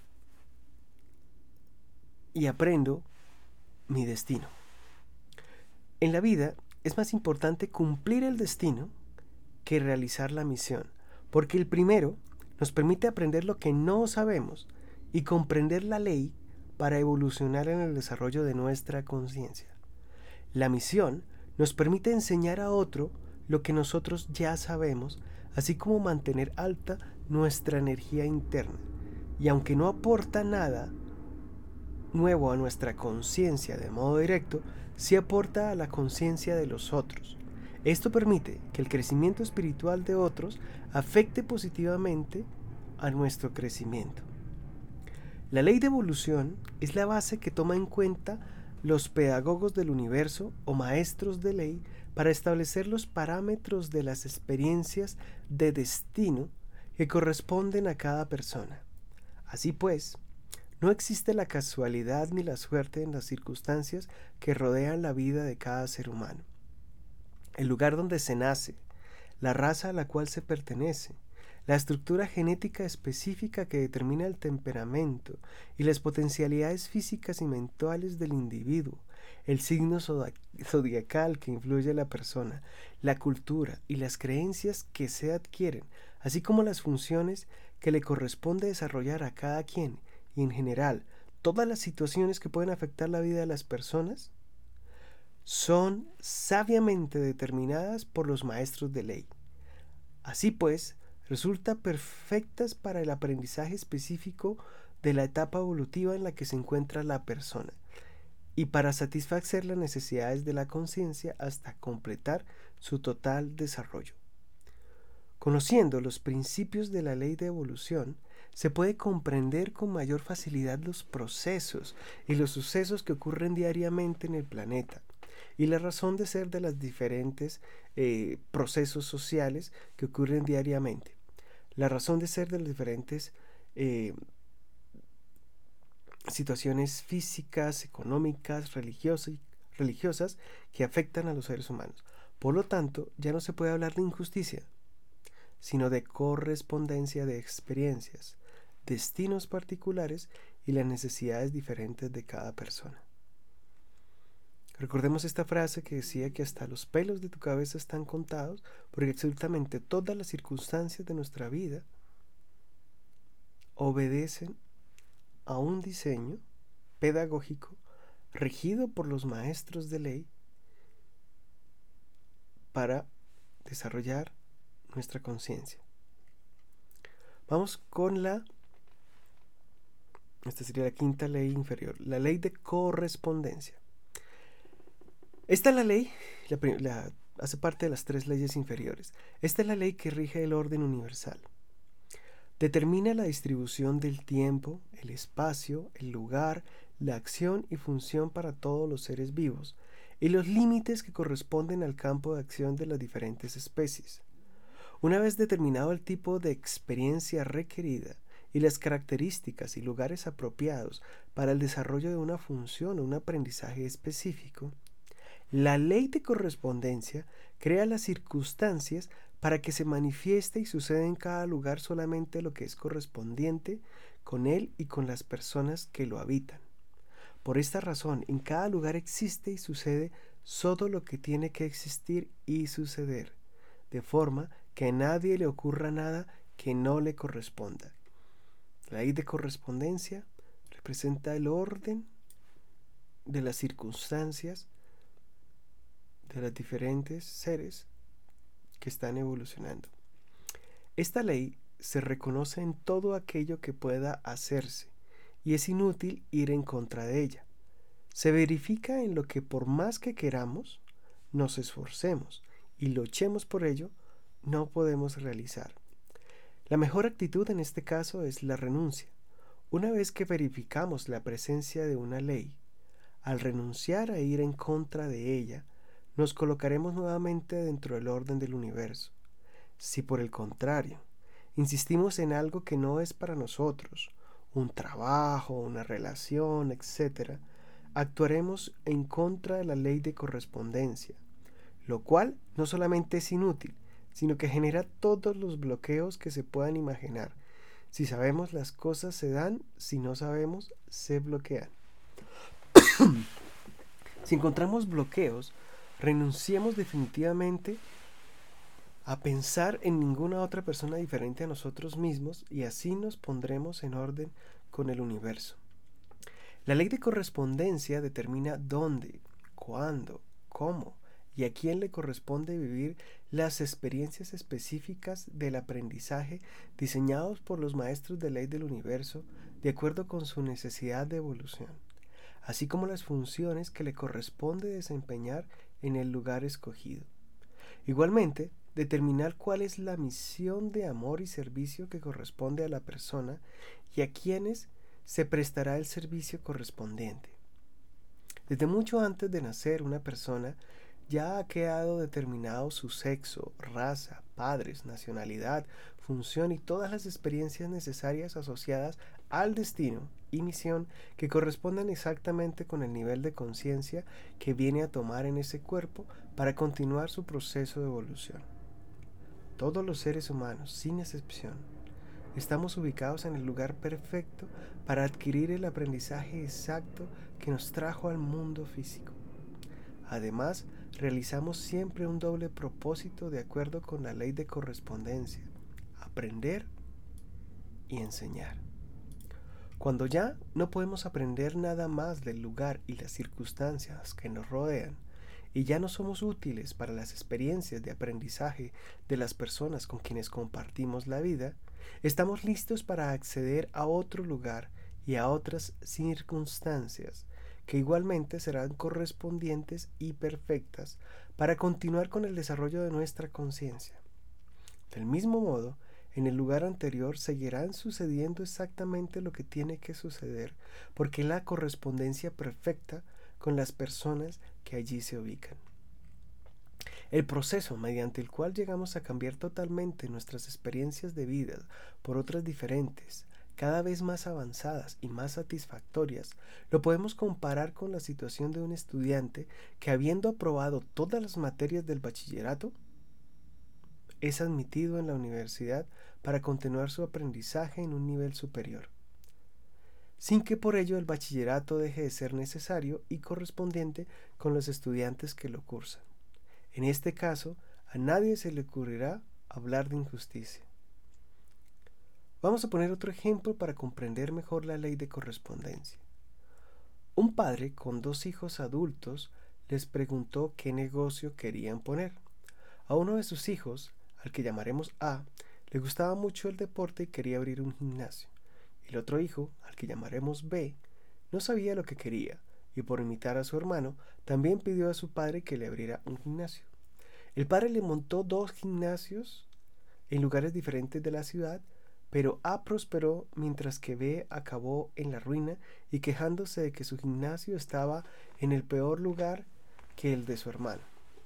[SPEAKER 1] y aprendo mi destino. En la vida es más importante cumplir el destino que realizar la misión, porque el primero nos permite aprender lo que no sabemos y comprender la ley para evolucionar en el desarrollo de nuestra conciencia. La misión nos permite enseñar a otro lo que nosotros ya sabemos, así como mantener alta nuestra energía interna. Y aunque no aporta nada nuevo a nuestra conciencia de modo directo, sí aporta a la conciencia de los otros. Esto permite que el crecimiento espiritual de otros afecte positivamente a nuestro crecimiento. La ley de evolución es la base que toma en cuenta los pedagogos del universo o maestros de ley para establecer los parámetros de las experiencias de destino que corresponden a cada persona. Así pues, no existe la casualidad ni la suerte en las circunstancias que rodean la vida de cada ser humano. El lugar donde se nace, la raza a la cual se pertenece, la estructura genética específica que determina el temperamento y las potencialidades físicas y mentales del individuo, el signo zodiacal que influye a la persona, la cultura y las creencias que se adquieren, así como las funciones que le corresponde desarrollar a cada quien y en general todas las situaciones que pueden afectar la vida de las personas, son sabiamente determinadas por los maestros de ley. Así pues, resulta perfectas para el aprendizaje específico de la etapa evolutiva en la que se encuentra la persona y para satisfacer las necesidades de la conciencia hasta completar su total desarrollo. Conociendo los principios de la ley de evolución, se puede comprender con mayor facilidad los procesos y los sucesos que ocurren diariamente en el planeta y la razón de ser de los diferentes eh, procesos sociales que ocurren diariamente, la razón de ser de las diferentes eh, situaciones físicas, económicas, religiosas, religiosas que afectan a los seres humanos. Por lo tanto, ya no se puede hablar de injusticia, sino de correspondencia de experiencias, destinos particulares y las necesidades diferentes de cada persona. Recordemos esta frase que decía que hasta los pelos de tu cabeza están contados, porque absolutamente todas las circunstancias de nuestra vida obedecen a un diseño pedagógico regido por los maestros de ley para desarrollar nuestra conciencia. Vamos con la, esta sería la quinta ley inferior, la ley de correspondencia. Esta es la ley, la, la, hace parte de las tres leyes inferiores. Esta es la ley que rige el orden universal. Determina la distribución del tiempo, el espacio, el lugar, la acción y función para todos los seres vivos y los límites que corresponden al campo de acción de las diferentes especies. Una vez determinado el tipo de experiencia requerida y las características y lugares apropiados para el desarrollo de una función o un aprendizaje específico, la ley de correspondencia crea las circunstancias para que se manifieste y suceda en cada lugar solamente lo que es correspondiente con él y con las personas que lo habitan. Por esta razón, en cada lugar existe y sucede solo lo que tiene que existir y suceder, de forma que a nadie le ocurra nada que no le corresponda. La ley de correspondencia representa el orden de las circunstancias de los diferentes seres que están evolucionando. Esta ley se reconoce en todo aquello que pueda hacerse y es inútil ir en contra de ella. Se verifica en lo que por más que queramos, nos esforcemos y luchemos por ello, no podemos realizar. La mejor actitud en este caso es la renuncia. Una vez que verificamos la presencia de una ley, al renunciar a ir en contra de ella, nos colocaremos nuevamente dentro del orden del universo. Si por el contrario, insistimos en algo que no es para nosotros, un trabajo, una relación, etcétera, actuaremos en contra de la ley de correspondencia, lo cual no solamente es inútil, sino que genera todos los bloqueos que se puedan imaginar. Si sabemos, las cosas se dan; si no sabemos, se bloquean. Si encontramos bloqueos, renunciemos definitivamente a pensar en ninguna otra persona diferente a nosotros mismos y así nos pondremos en orden con el universo. La ley de correspondencia determina dónde, cuándo, cómo y a quién le corresponde vivir las experiencias específicas del aprendizaje diseñados por los maestros de ley del universo de acuerdo con su necesidad de evolución, así como las funciones que le corresponde desempeñar en el lugar escogido. Igualmente, determinar cuál es la misión de amor y servicio que corresponde a la persona y a quienes se prestará el servicio correspondiente. Desde mucho antes de nacer, una persona ya ha quedado determinado su sexo, raza, padres, nacionalidad, función y todas las experiencias necesarias asociadas al destino y misión que correspondan exactamente con el nivel de conciencia que viene a tomar en ese cuerpo para continuar su proceso de evolución. Todos los seres humanos, sin excepción, estamos ubicados en el lugar perfecto para adquirir el aprendizaje exacto que nos trajo al mundo físico. Además, realizamos siempre un doble propósito de acuerdo con la ley de correspondencia: aprender y enseñar. Cuando ya no podemos aprender nada más del lugar y las circunstancias que nos rodean, y ya no somos útiles para las experiencias de aprendizaje de las personas con quienes compartimos la vida, estamos listos para acceder a otro lugar y a otras circunstancias que igualmente serán correspondientes y perfectas para continuar con el desarrollo de nuestra conciencia. Del mismo modo, en el lugar anterior seguirán sucediendo exactamente lo que tiene que suceder, porque la correspondencia perfecta con las personas que allí se ubican. El proceso mediante el cual llegamos a cambiar totalmente nuestras experiencias de vida por otras diferentes, cada vez más avanzadas y más satisfactorias, lo podemos comparar con la situación de un estudiante que, habiendo aprobado todas las materias del bachillerato, es admitido en la universidad para continuar su aprendizaje en un nivel superior, sin que por ello el bachillerato deje de ser necesario y correspondiente con los estudiantes que lo cursan. En este caso, a nadie se le ocurrirá hablar de injusticia. Vamos a poner otro ejemplo para comprender mejor la ley de correspondencia. Un padre con dos hijos adultos les preguntó qué negocio querían poner. A uno de sus hijos, al que llamaremos A, le gustaba mucho el deporte y quería abrir un gimnasio. El otro hijo, al que llamaremos B, no sabía lo que quería y, por imitar a su hermano, también pidió a su padre que le abriera un gimnasio. El padre le montó dos gimnasios en lugares diferentes de la ciudad, pero A prosperó mientras que B acabó en la ruina y quejándose de que su gimnasio estaba en el peor lugar que el de su hermano.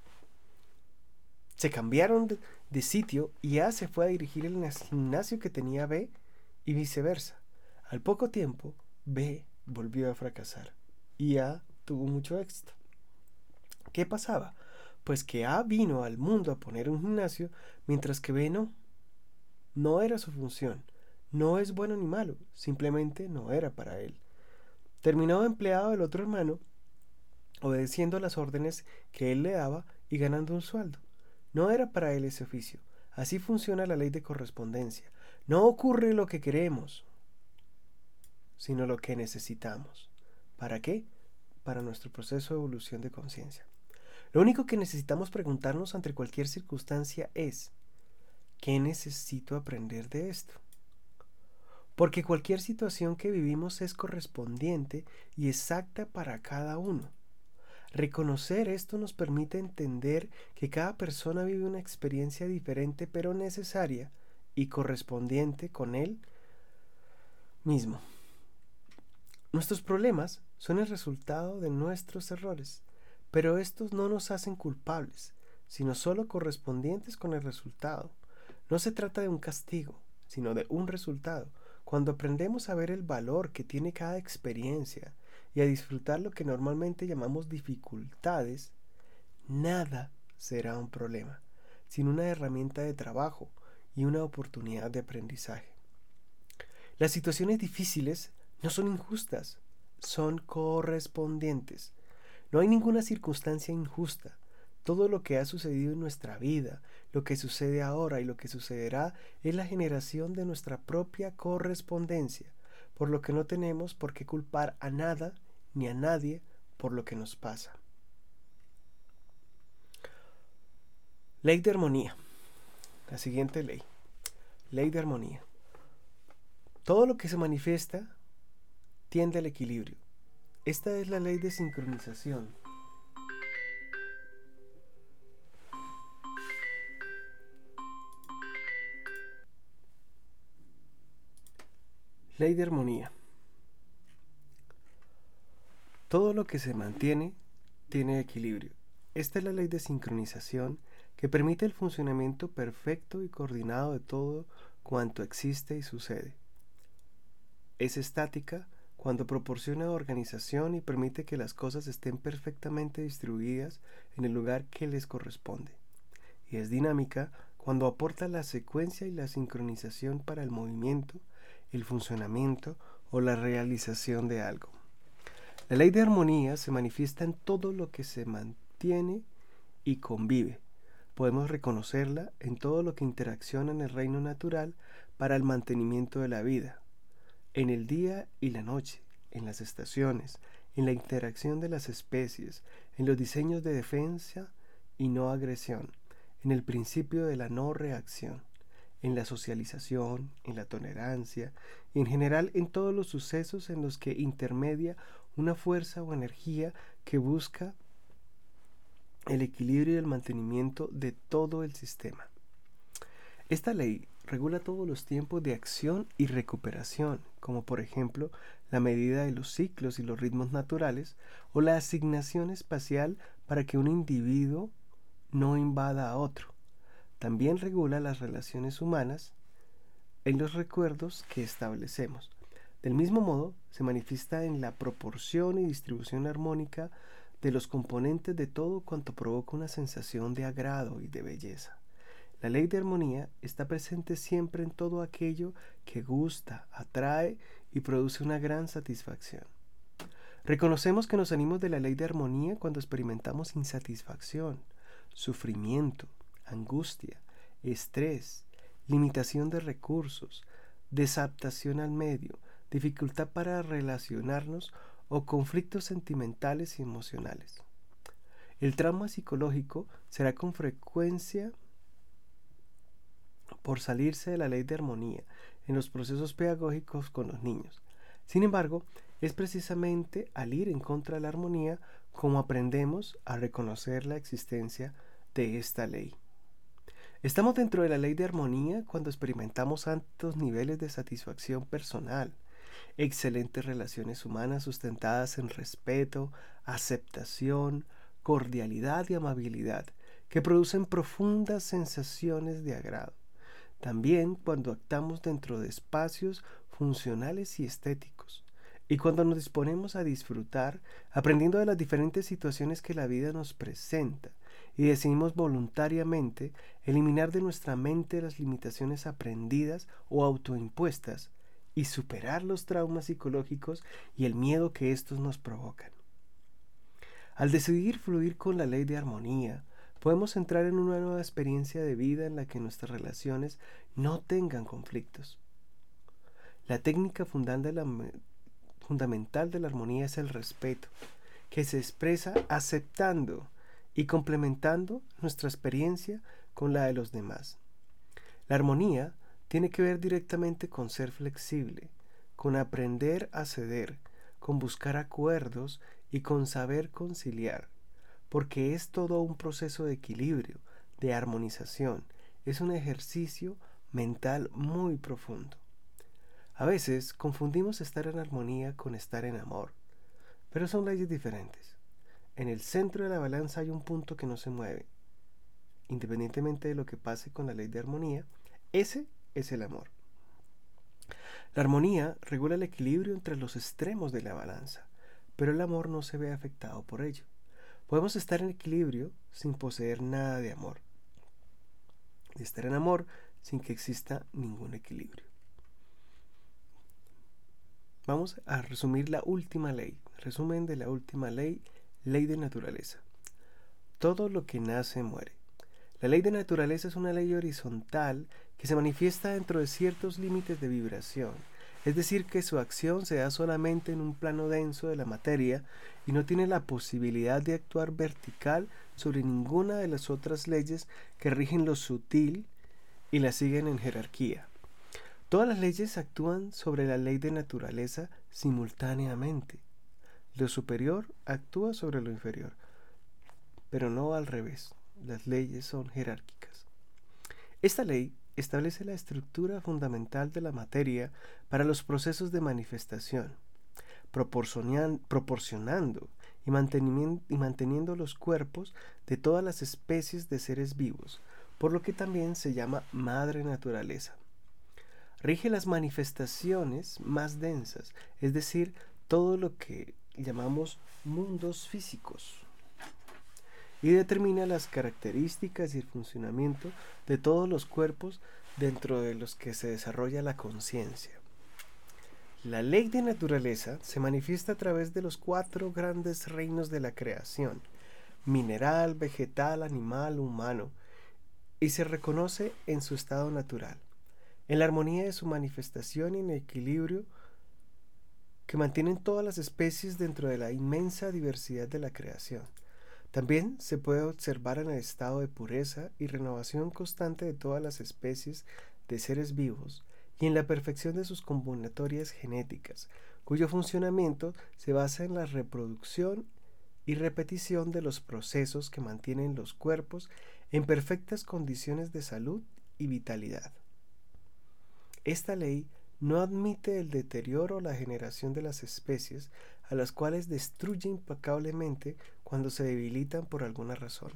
[SPEAKER 1] Se cambiaron de, de sitio y A se fue a dirigir el gimnasio que tenía B y viceversa. Al poco tiempo, B volvió a fracasar y A tuvo mucho éxito. ¿Qué pasaba? Pues que A vino al mundo a poner un gimnasio, mientras que B no. No era su función. No es bueno ni malo, simplemente no era para él. Terminó empleado del otro hermano, obedeciendo las órdenes que él le daba y ganando un sueldo. No era para él ese oficio. Así funciona la ley de correspondencia. No ocurre lo que queremos, sino lo que necesitamos. ¿Para qué? Para nuestro proceso de evolución de conciencia. Lo único que necesitamos preguntarnos ante cualquier circunstancia es: ¿qué necesito aprender de esto? Porque cualquier situación que vivimos es correspondiente y exacta para cada uno. Reconocer esto nos permite entender que cada persona vive una experiencia diferente pero necesaria y correspondiente con él mismo. Nuestros problemas son el resultado de nuestros errores, pero estos no nos hacen culpables, sino solo correspondientes con el resultado. No se trata de un castigo, sino de un resultado. Cuando aprendemos a ver el valor que tiene cada experiencia y a disfrutar lo que normalmente llamamos dificultades, nada será un problema, sino una herramienta de trabajo y una oportunidad de aprendizaje. Las situaciones difíciles no son injustas, son correspondientes. No hay ninguna circunstancia injusta. Todo lo que ha sucedido en nuestra vida, lo que sucede ahora y lo que sucederá es la generación de nuestra propia correspondencia, por lo que no tenemos por qué culpar a nada ni a nadie por lo que nos pasa. Ley de armonía. La siguiente ley. Ley de armonía. Todo lo que se manifiesta tiende al equilibrio. Esta es la ley de sincronización. Ley de armonía. Todo lo que se mantiene tiene equilibrio. Esta es la ley de sincronización que permite el funcionamiento perfecto y coordinado de todo cuanto existe y sucede. Es estática cuando proporciona organización y permite que las cosas estén perfectamente distribuidas en el lugar que les corresponde. Y es dinámica cuando aporta la secuencia y la sincronización para el movimiento, el funcionamiento o la realización de algo. La ley de armonía se manifiesta en todo lo que se man- sostiene y convive. Podemos reconocerla en todo lo que interacciona en el reino natural para el mantenimiento de la vida, en el día y la noche, en las estaciones, en la interacción de las especies, en los diseños de defensa y no agresión, en el principio de la no reacción, en la socialización, en la tolerancia y en general en todos los sucesos en los que intermedia una fuerza o energía que busca el equilibrio y el mantenimiento de todo el sistema. Esta ley regula todos los tiempos de acción y recuperación, como por ejemplo la medida de los ciclos y los ritmos naturales o la asignación espacial para que un individuo no invada a otro. También regula las relaciones humanas en los recuerdos que establecemos. Del mismo modo, se manifiesta en la proporción y distribución armónica de los componentes de todo cuanto provoca una sensación de agrado y de belleza. La ley de armonía está presente siempre en todo aquello que gusta, atrae y produce una gran satisfacción. Reconocemos que nos salimos de la ley de armonía cuando experimentamos insatisfacción, sufrimiento, angustia, estrés, limitación de recursos, desadaptación al medio, dificultad para relacionarnos o conflictos sentimentales y emocionales. El trauma psicológico será con frecuencia por salirse de la ley de armonía en los procesos pedagógicos con los niños. Sin embargo, es precisamente al ir en contra de la armonía como aprendemos a reconocer la existencia de esta ley. Estamos dentro de la ley de armonía cuando experimentamos altos niveles de satisfacción personal, excelentes relaciones humanas sustentadas en respeto, aceptación, cordialidad y amabilidad, que producen profundas sensaciones de agrado. También cuando actamos dentro de espacios funcionales y estéticos, y cuando nos disponemos a disfrutar, aprendiendo de las diferentes situaciones que la vida nos presenta, y decidimos voluntariamente eliminar de nuestra mente las limitaciones aprendidas o autoimpuestas, y superar los traumas psicológicos y el miedo que estos nos provocan. Al decidir fluir con la ley de armonía, podemos entrar en una nueva experiencia de vida en la que nuestras relaciones no tengan conflictos. La técnica fundamental de la armonía es el respeto, que se expresa aceptando y complementando nuestra experiencia con la de los demás. La armonía tiene que ver directamente con ser flexible, con aprender a ceder, con buscar acuerdos y con saber conciliar, porque es todo un proceso de equilibrio, de armonización, es un ejercicio mental muy profundo. A veces confundimos estar en armonía con estar en amor, pero son leyes diferentes. En el centro de la balanza hay un punto que no se mueve. Independientemente de lo que pase con la ley de armonía, ese es el amor. La armonía regula el equilibrio entre los extremos de la balanza, pero el amor no se ve afectado por ello. Podemos estar en equilibrio sin poseer nada de amor, y estar en amor sin que exista ningún equilibrio. Vamos a resumir la última ley. Resumen de la última ley, ley de naturaleza. Todo lo que nace muere. La ley de naturaleza es una ley horizontal que se manifiesta dentro de ciertos límites de vibración, es decir, que su acción se da solamente en un plano denso de la materia y no tiene la posibilidad de actuar vertical sobre ninguna de las otras leyes que rigen lo sutil y la siguen en jerarquía. Todas las leyes actúan sobre la ley de naturaleza simultáneamente. Lo superior actúa sobre lo inferior, pero no al revés. Las leyes son jerárquicas. Esta ley establece la estructura fundamental de la materia para los procesos de manifestación, proporcionando y manteniendo, y manteniendo los cuerpos de todas las especies de seres vivos, por lo que también se llama madre naturaleza. Rige las manifestaciones más densas, es decir, todo lo que llamamos mundos físicos, y determina las características y el funcionamiento de todos los cuerpos dentro de los que se desarrolla la conciencia. La ley de naturaleza se manifiesta a través de los cuatro grandes reinos de la creación: mineral, vegetal, animal, humano, y se reconoce en su estado natural, en la armonía de su manifestación y en el equilibrio que mantienen todas las especies dentro de la inmensa diversidad de la creación. También se puede observar en el estado de pureza y renovación constante de todas las especies de seres vivos y en la perfección de sus combinatorias genéticas, cuyo funcionamiento se basa en la reproducción y repetición de los procesos que mantienen los cuerpos en perfectas condiciones de salud y vitalidad. Esta ley no admite el deterioro o la generación de las especies, a las cuales destruye implacablemente cuando se debilitan por alguna razón.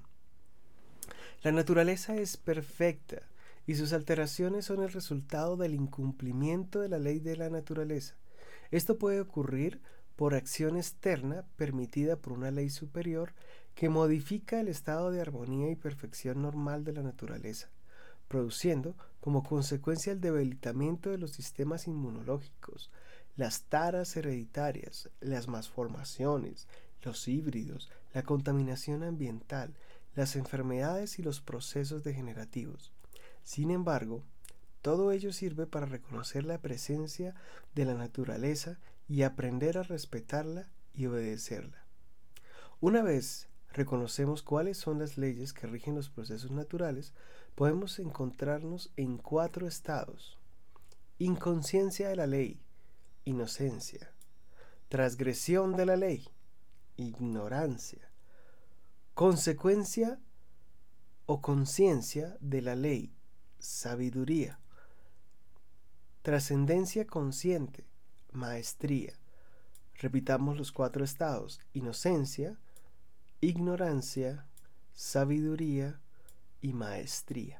[SPEAKER 1] La naturaleza es perfecta y sus alteraciones son el resultado del incumplimiento de la ley de la naturaleza. Esto puede ocurrir por acción externa permitida por una ley superior que modifica el estado de armonía y perfección normal de la naturaleza, produciendo como consecuencia el debilitamiento de los sistemas inmunológicos, las taras hereditarias, las malformaciones, los híbridos, la contaminación ambiental, las enfermedades y los procesos degenerativos. Sin embargo, todo ello sirve para reconocer la presencia de la naturaleza y aprender a respetarla y obedecerla. Una vez reconocemos cuáles son las leyes que rigen los procesos naturales, podemos encontrarnos en cuatro estados: inconsciencia de la ley, inocencia; transgresión de la ley, ignorancia; consecuencia o conciencia de la ley, sabiduría; trascendencia consciente, maestría. Repitamos los cuatro estados: inocencia, ignorancia, sabiduría y maestría.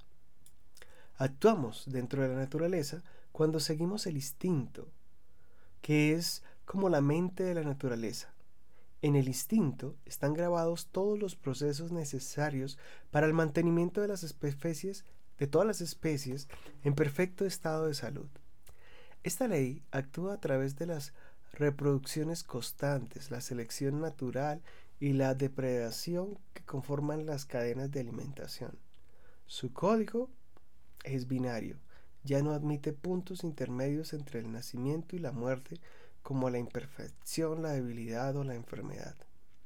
[SPEAKER 1] Actuamos dentro de la naturaleza cuando seguimos el instinto, que es como la mente de la naturaleza. En el instinto están grabados todos los procesos necesarios para el mantenimiento de las especies, de todas las especies, en perfecto estado de salud. Esta ley actúa a través de las reproducciones constantes, la selección natural y la depredación que conforman las cadenas de alimentación. Su código es binario, ya no admite puntos intermedios entre el nacimiento y la muerte, como la imperfección, la debilidad o la enfermedad.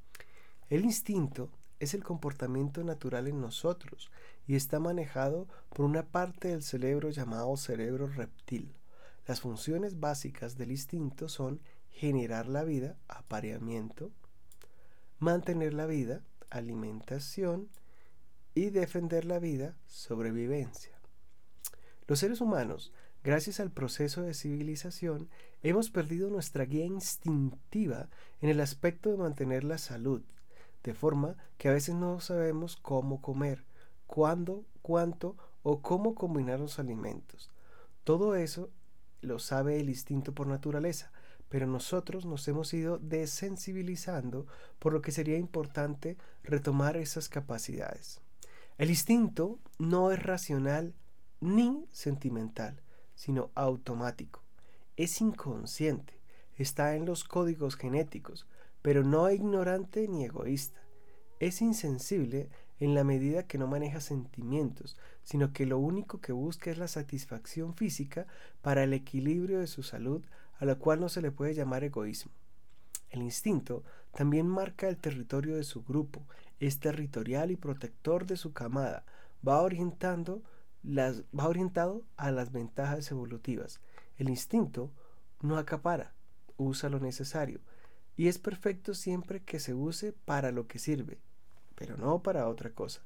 [SPEAKER 1] El instinto es el comportamiento natural en nosotros y está manejado por una parte del cerebro llamado cerebro reptil. Las funciones básicas del instinto son generar la vida, apareamiento; mantener la vida, alimentación; y defender la vida, sobrevivencia. Los seres humanos, gracias al proceso de civilización, hemos perdido nuestra guía instintiva en el aspecto de mantener la salud, de forma que a veces no sabemos cómo comer, cuándo, cuánto o cómo combinar los alimentos. Todo eso lo sabe el instinto por naturaleza, pero nosotros nos hemos ido desensibilizando, por lo que sería importante retomar esas capacidades. El instinto no es racional ni sentimental, sino automático. Es inconsciente, está en los códigos genéticos, pero no ignorante ni egoísta. Es insensible en la medida que no maneja sentimientos, sino que lo único que busca es la satisfacción física para el equilibrio de su salud, a la cual no se le puede llamar egoísmo. El instinto también marca el territorio de su grupo, es territorial y protector de su camada, va orientando las, va orientado a las ventajas evolutivas. El instinto no acapara, usa lo necesario, y es perfecto siempre que se use para lo que sirve, pero no para otra cosa.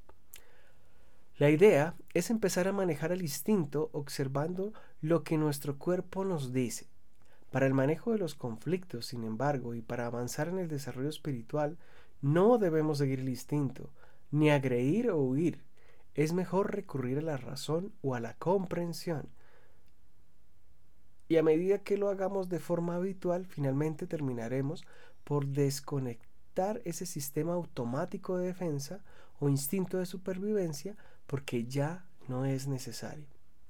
[SPEAKER 1] La idea es empezar a manejar el instinto observando lo que nuestro cuerpo nos dice. Para el manejo de los conflictos, sin embargo, y para avanzar en el desarrollo espiritual, no debemos seguir el instinto, ni agredir o huir. Es mejor recurrir a la razón o a la comprensión. Y a medida que lo hagamos de forma habitual, finalmente terminaremos por desconectar ese sistema automático de defensa o instinto de supervivencia, porque ya no es necesario.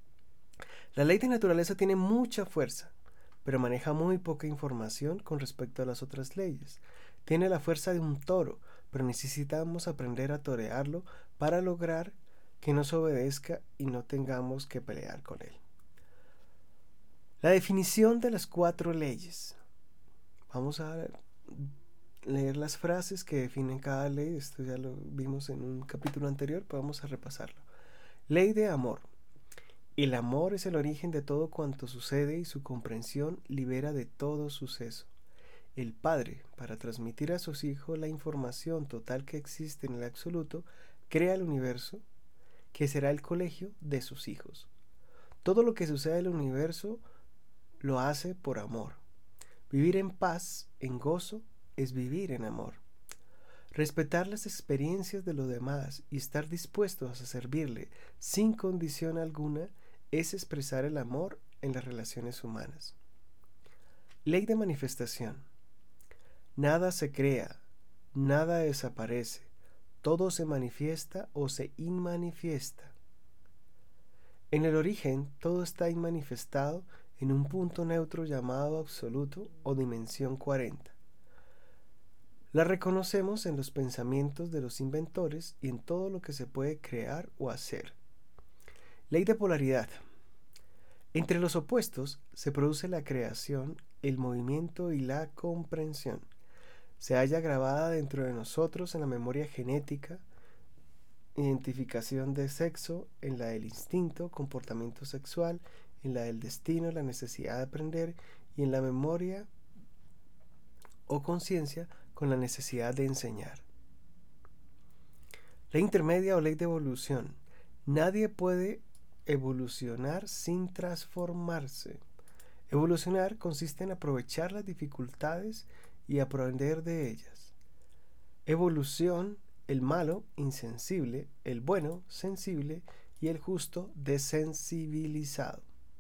[SPEAKER 1] La ley de naturaleza tiene mucha fuerza, pero maneja muy poca información con respecto a las otras leyes. Tiene la fuerza de un toro, pero necesitamos aprender a torearlo para lograr que nos obedezca y no tengamos que pelear con él. La definición de las cuatro leyes. Vamos a leer las frases que definen cada ley. Esto ya lo vimos en un capítulo anterior, pero vamos a repasarlo. Ley de amor. El amor es el origen de todo cuanto sucede y su comprensión libera de todo suceso. El padre, para transmitir a sus hijos la información total que existe en el absoluto, crea el universo, que será el colegio de sus hijos. Todo lo que sucede en el universo lo hace por amor. Vivir en paz, en gozo, es vivir en amor. Respetar las experiencias de los demás y estar dispuestos a servirle sin condición alguna es expresar el amor en las relaciones humanas. Ley de manifestación. Nada se crea, nada desaparece, todo se manifiesta o se inmanifiesta. En el origen, todo está inmanifestado en un punto neutro llamado absoluto o dimensión cuarenta. La reconocemos en los pensamientos de los inventores y en todo lo que se puede crear o hacer. Ley de polaridad. Entre los opuestos se produce la creación, el movimiento y la comprensión. Se halla grabada dentro de nosotros en la memoria genética, identificación de sexo, en la del instinto, comportamiento sexual, en la del destino, la necesidad de aprender y en la memoria o conciencia con la necesidad de enseñar. Ley intermedia o ley de evolución. Nadie puede evolucionar sin transformarse. Evolucionar consiste en aprovechar las dificultades y aprender de ellas. Evolución, el malo, insensible, el bueno, sensible y el justo, desensibilizado.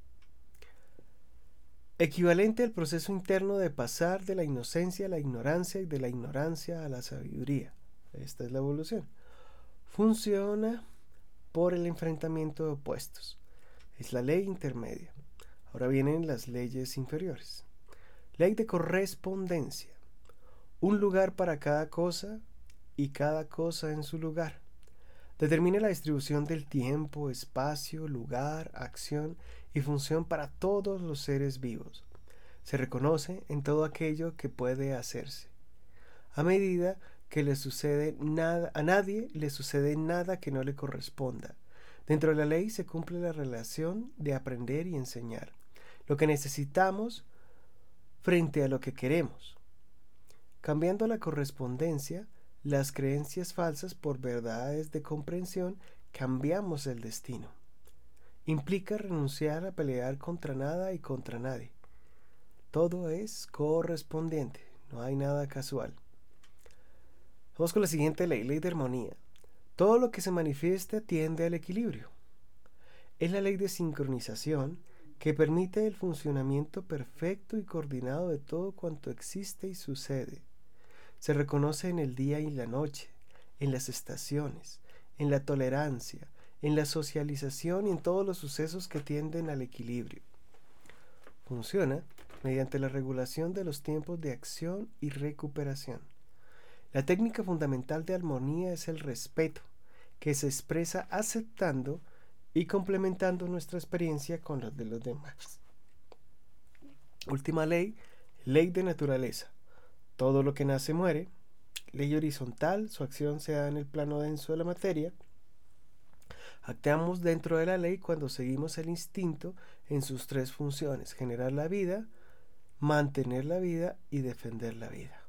[SPEAKER 1] Equivalente al proceso interno de pasar de la inocencia a la ignorancia y de la ignorancia a la sabiduría. Esta es la evolución. Funciona por el enfrentamiento de opuestos. Es la ley intermedia. Ahora vienen las leyes inferiores. Ley de correspondencia. Un lugar para cada cosa y cada cosa en su lugar. Determina la distribución del tiempo, espacio, lugar, acción y función para todos los seres vivos. Se reconoce en todo aquello que puede hacerse. A medida que le sucede nada, a nadie le sucede nada que no le corresponda. Dentro de la ley se cumple la relación de aprender y enseñar. Lo que necesitamos frente a lo que queremos. Cambiando la correspondencia, las creencias falsas por verdades de comprensión, cambiamos el destino. Implica renunciar a pelear contra nada y contra nadie. Todo es correspondiente, no hay nada casual. Vamos con la siguiente ley, ley de armonía. Todo lo que se manifiesta tiende al equilibrio. Es la ley de sincronización que permite el funcionamiento perfecto y coordinado de todo cuanto existe y sucede. Se reconoce en el día y la noche, en las estaciones, en la tolerancia, en la socialización y en todos los sucesos que tienden al equilibrio. Funciona mediante la regulación de los tiempos de acción y recuperación. La técnica fundamental de armonía es el respeto, que se expresa aceptando y complementando nuestra experiencia con la de los demás. Última ley, ley de naturaleza. Todo lo que nace muere. Ley horizontal, su acción se da en el plano denso de la materia. Actuamos dentro de la ley cuando seguimos el instinto en sus tres funciones: generar la vida, mantener la vida y defender la vida.